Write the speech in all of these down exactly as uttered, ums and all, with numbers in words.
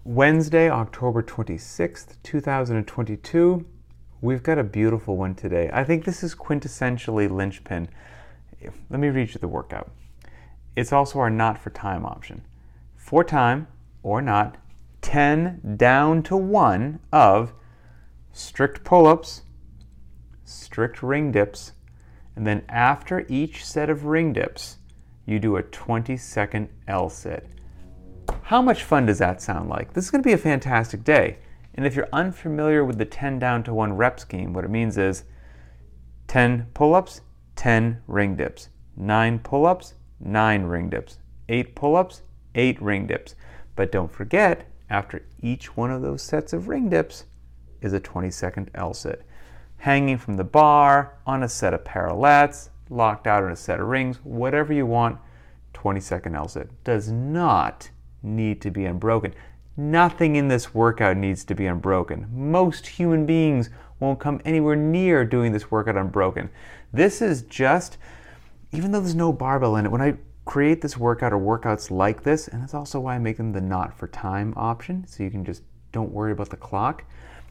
Wednesday, October twenty-sixth, two thousand twenty-two. We've got a beautiful one today. I think this is quintessentially linchpin. Let me read you the workout. It's also our not for time option. For time or not, ten down to one of strict pull-ups, strict ring dips, and then after each set of ring dips, you do a twenty second L-sit. How much fun does that sound like? This is going to be a fantastic day. And if you're unfamiliar with the ten down to one rep scheme, what it means is ten pull-ups, ten ring dips, nine pull-ups, nine ring dips, eight pull-ups, eight ring dips. But don't forget, after each one of those sets of ring dips is a twenty second L-sit. Hanging from the bar, on a set of parallettes, locked out in a set of rings, whatever you want, twenty second L-sit. Does not need to be unbroken. Nothing in this workout needs to be unbroken. Most human beings won't come anywhere near doing this workout unbroken. This is just, even though there's no barbell in it, when I create this workout or workouts like this, and that's also why I make them the not for time option, so you can just don't worry about the clock.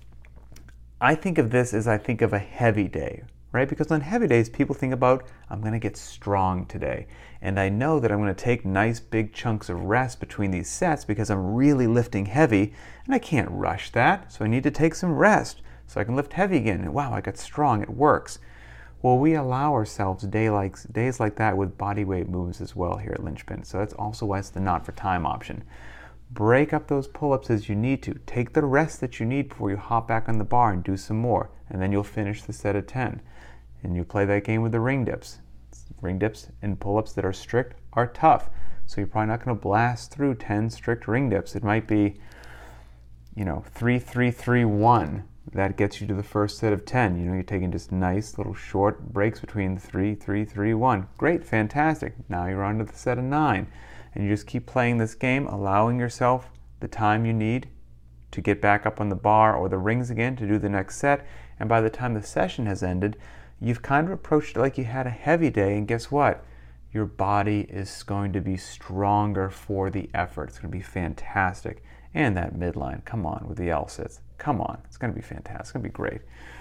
I think of this as I think of a heavy day, right? Because on heavy days, people think about, I'm going to get strong today. And I know that I'm going to take nice big chunks of rest between these sets because I'm really lifting heavy, and I can't rush that. So I need to take some rest so I can lift heavy again. And wow, I got strong, it works. Well, we allow ourselves day like, days like that with body weight moves as well here at Linchpin. So that's also why it's the not for time option. Break up those pull-ups as you need to. Take the rest that you need before you hop back on the bar and do some more. And then you'll finish the set of ten. And you play that game with the ring dips. Ring dips and pull-ups that are strict are tough. So you're probably not going to blast through ten strict ring dips. It might be, you know, three, three, three, one. That gets you to the first set of ten. You know, you're taking just nice little short breaks between three, three, three, one. Great, fantastic. Now you're on to the set of nine. And you just keep playing this game, allowing yourself the time you need to get back up on the bar or the rings again to do the next set. And by the time the session has ended, you've kind of approached it like you had a heavy day, and guess what? Your body is going to be stronger for the effort. It's going to be fantastic. And that midline, come on, with the L-sits. Come on, it's going to be fantastic. It's going to be great.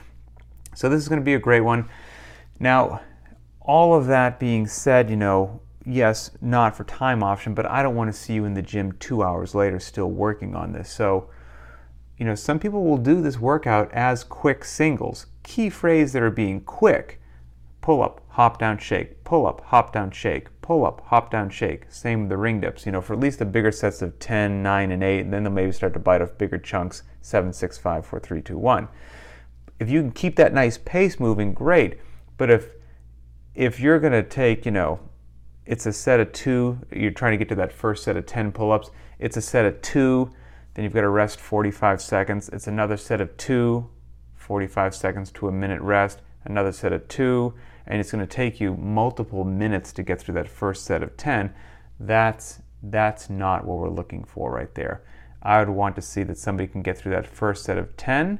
So this is going to be a great one. Now, all of that being said, you know, yes, not for time option, but I don't want to see you in the gym two hours later still working on this. So, you know, some people will do this workout as quick singles. Key phrase that are being quick: pull up, hop down, shake, pull up, hop down, shake, pull up, hop down, shake. Same with the ring dips, you know, for at least the bigger sets of ten, nine, and eight, and then they'll maybe start to bite off bigger chunks, seven, six, five, four, three, two, one. If you can keep that nice pace moving, great. But if if you're going to take, you know, it's a set of two, you're trying to get to that first set of ten pull-ups, it's a set of two, then you've got to rest forty-five seconds. It's another set of two, forty-five seconds to a minute rest, another set of two, and it's going to take you multiple minutes to get through that first set of ten. That's, that's not what we're looking for right there. I would want to see that somebody can get through that first set of ten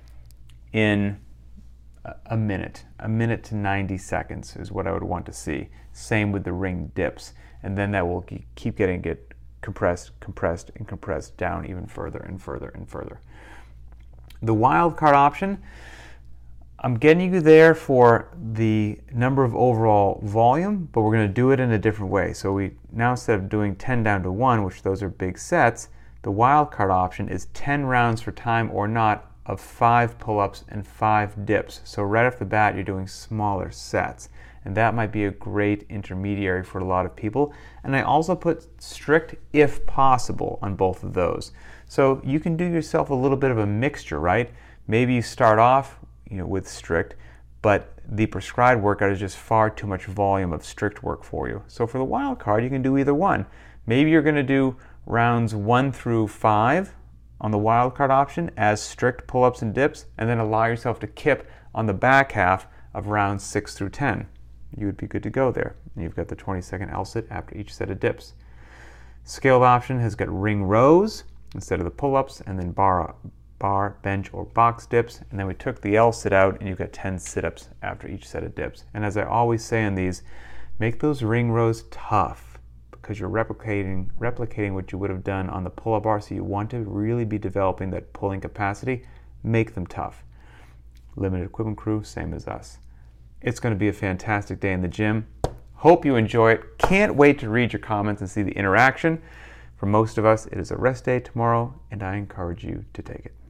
in a minute. A minute to ninety seconds is what I would want to see. Same with the ring dips. And then that will keep getting get compressed, compressed, and compressed down even further and further and further. The wild card option, I'm getting you there for the number of overall volume, but we're going to do it in a different way. So we now, instead of doing ten down to one, which those are big sets, the wild card option is ten rounds for time or not of five pull-ups and five dips. So right off the bat, you're doing smaller sets. And that might be a great intermediary for a lot of people. And I also put strict if possible on both of those. So you can do yourself a little bit of a mixture, right? Maybe you start off, you know, with strict, but the prescribed workout is just far too much volume of strict work for you. So for the wild card, you can do either one. Maybe you're going to do rounds one through five on the wild card option as strict pull-ups and dips, and then allow yourself to kip on the back half of rounds six through ten. You would be good to go there. And you've got the twenty second L-sit after each set of dips. Scaled option has got ring rows instead of the pull-ups, and then bar, bar, bench, or box dips. And then we took the L-sit out, and you've got ten sit-ups after each set of dips. And as I always say on these, make those ring rows tough, because you're replicating replicating what you would have done on the pull-up bar, so you want to really be developing that pulling capacity. Make them tough. Limited equipment crew, same as us. It's going to be a fantastic day in the gym. Hope you enjoy it. Can't wait to read your comments and see the interaction. For most of us, it is a rest day tomorrow, and I encourage you to take it.